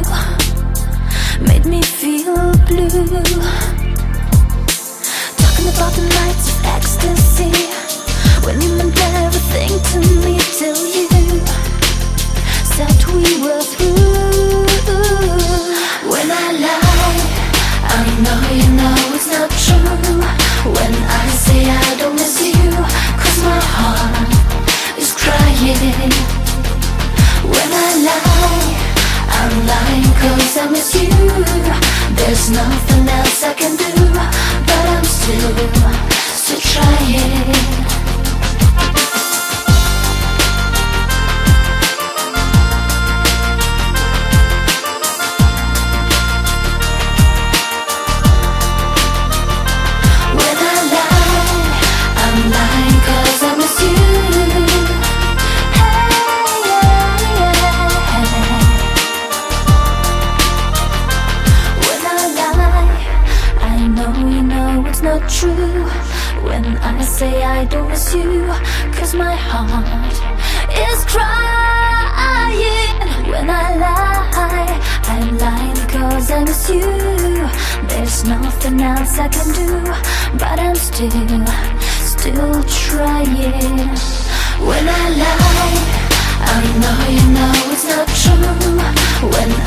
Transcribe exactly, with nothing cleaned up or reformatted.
made me feel blue. Talking about the nights of ecstasy, when you meant everything to me till you said we were through. When I lie, I know you know it's not true. When I say I don't miss you, cause my heart is crying. When I lie, I'm lying cause I miss you. There's nothing else I can do, but I'm still, still trying. Not true when I say I don't miss you, cause my heart is crying. When I lie, I'm lying cause I miss you. There's nothing else I can do, but I'm still, still trying. When I lie, I know you know it's not true. When